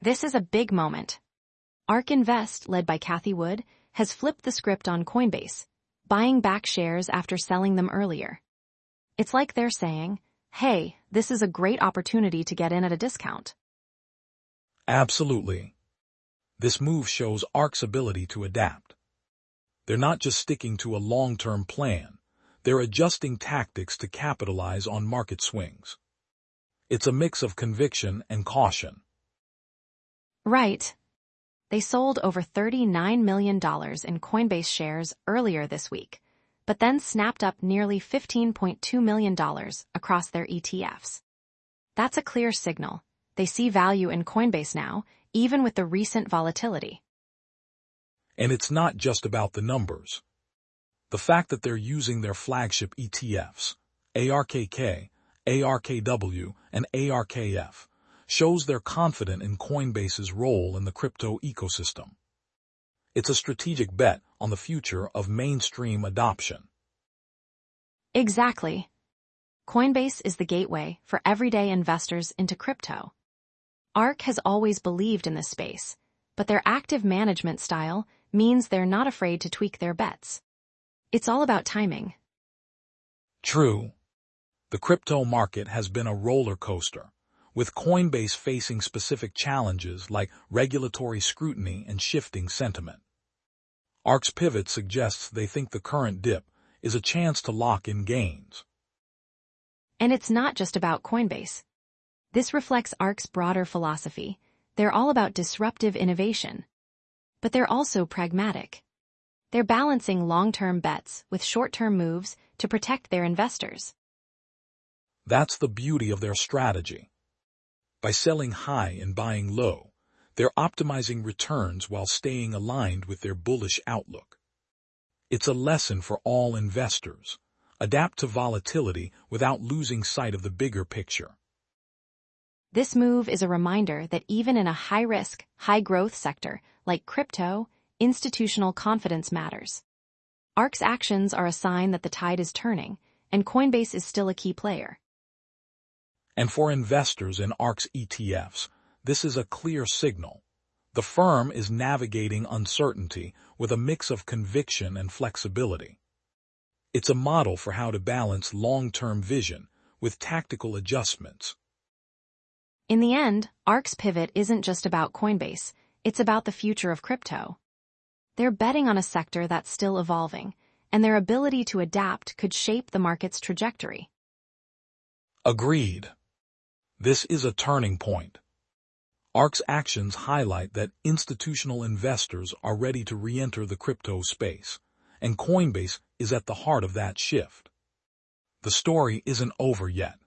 This is a big moment. ARK Invest, led by Cathie Wood, has flipped the script on Coinbase, buying back shares after selling them earlier. It's like they're saying, hey, this is a great opportunity to get in at a discount. Absolutely. This move shows ARK's ability to adapt. They're not just sticking to a long-term plan, they're adjusting tactics to capitalize on market swings. It's a mix of conviction and caution. Right. They sold over $39 million in Coinbase shares earlier this week, but then snapped up nearly $15.2 million across their ETFs. That's a clear signal. They see value in Coinbase now, even with the recent volatility. And it's not just about the numbers. The fact that they're using their flagship ETFs, ARKK, ARKW, and ARKF, shows they're confident in Coinbase's role in the crypto ecosystem. It's a strategic bet on the future of mainstream adoption. Exactly. Coinbase is the gateway for everyday investors into crypto. ARK has always believed in this space, but their active management style means they're not afraid to tweak their bets. It's all about timing. True. The crypto market has been a roller coaster, with Coinbase facing specific challenges like regulatory scrutiny and shifting sentiment. ARK's pivot suggests they think the current dip is a chance to lock in gains. And it's not just about Coinbase. This reflects ARK's broader philosophy. They're all about disruptive innovation. But they're also pragmatic. They're balancing long-term bets with short-term moves to protect their investors. That's the beauty of their strategy. By selling high and buying low, they're optimizing returns while staying aligned with their bullish outlook. It's a lesson for all investors. Adapt to volatility without losing sight of the bigger picture. This move is a reminder that even in a high-risk, high-growth sector like crypto, institutional confidence matters. ARK's actions are a sign that the tide is turning, and Coinbase is still a key player. And for investors in ARK's ETFs, this is a clear signal. The firm is navigating uncertainty with a mix of conviction and flexibility. It's a model for how to balance long-term vision with tactical adjustments. In the end, ARK's pivot isn't just about Coinbase, it's about the future of crypto. They're betting on a sector that's still evolving, and their ability to adapt could shape the market's trajectory. Agreed. This is a turning point. ARK's actions highlight that institutional investors are ready to re-enter the crypto space, and Coinbase is at the heart of that shift. The story isn't over yet.